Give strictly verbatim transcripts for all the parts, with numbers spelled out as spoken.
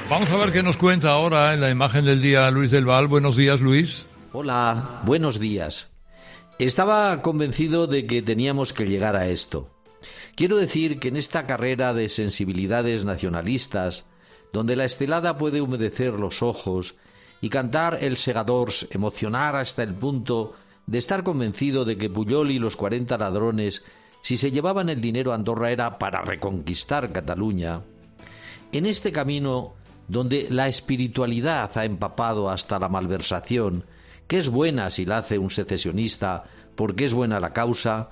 Vamos a ver qué nos cuenta ahora en la imagen del día Luis del Val. Buenos días, Luis. Hola, buenos días. Estaba convencido de que teníamos que llegar a esto. Quiero decir que en esta carrera de sensibilidades nacionalistas, donde la estelada puede humedecer los ojos y cantar el Segadors, emocionar hasta el punto de estar convencido de que Pujol y los cuarenta ladrones, si se llevaban el dinero a Andorra era para reconquistar Cataluña, en este camino donde la espiritualidad ha empapado hasta la malversación, que es buena si la hace un secesionista porque es buena la causa,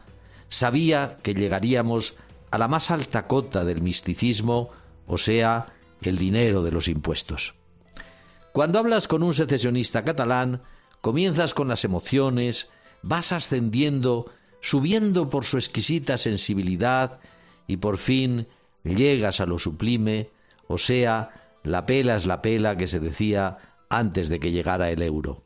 sabía que llegaríamos a la más alta cota del misticismo, o sea, el dinero de los impuestos. Cuando hablas con un secesionista catalán, comienzas con las emociones, vas ascendiendo, subiendo por su exquisita sensibilidad y por fin llegas a lo sublime, o sea, la pela es la pela que se decía antes de que llegara el euro.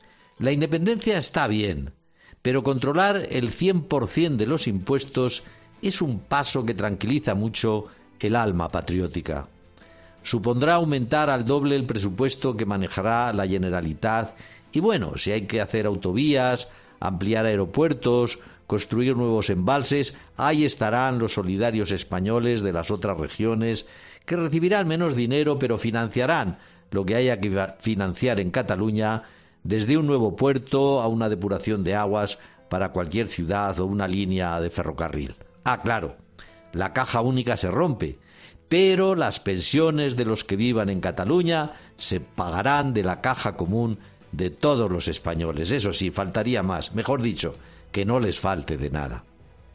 La independencia está bien, pero controlar el cien por ciento de los impuestos es un paso que tranquiliza mucho el alma patriótica. Supondrá aumentar al doble el presupuesto que manejará la Generalitat y bueno, si hay que hacer autovías, ampliar aeropuertos, construir nuevos embalses, ahí estarán los solidarios españoles de las otras regiones que recibirán menos dinero pero financiarán lo que haya que financiar en Cataluña, desde un nuevo puerto a una depuración de aguas para cualquier ciudad o una línea de ferrocarril. Ah, claro, la caja única se rompe, pero las pensiones de los que vivan en Cataluña se pagarán de la caja común de todos los españoles. Eso sí, faltaría más, mejor dicho, que no les falte de nada.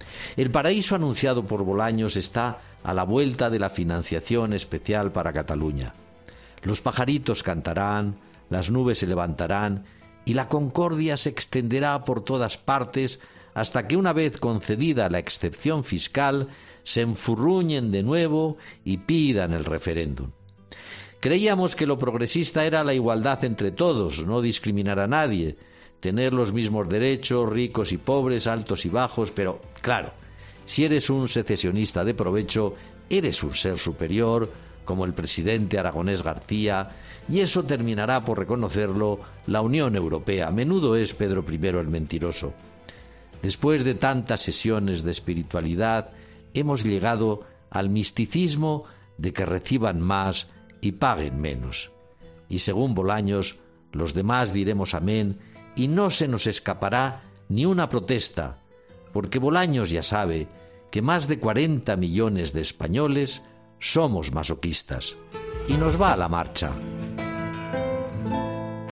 El paraíso anunciado por Bolaños está a la vuelta de la financiación especial para Cataluña. Los pajaritos cantarán, las nubes se levantarán y la concordia se extenderá por todas partes hasta que una vez concedida la excepción fiscal se enfurruñen de nuevo y pidan el referéndum. Creíamos que lo progresista era la igualdad entre todos, no discriminar a nadie, tener los mismos derechos, ricos y pobres, altos y bajos, pero claro, si eres un secesionista de provecho, eres un ser superior, como el presidente Aragonés García, y eso terminará por reconocerlo la Unión Europea. A menudo es Pedro primero el mentiroso. Después de tantas sesiones de espiritualidad, hemos llegado al misticismo de que reciban más y paguen menos. Y según Bolaños, los demás diremos amén y no se nos escapará ni una protesta, porque Bolaños ya sabe que más de cuarenta millones de españoles somos masoquistas y nos va a la marcha.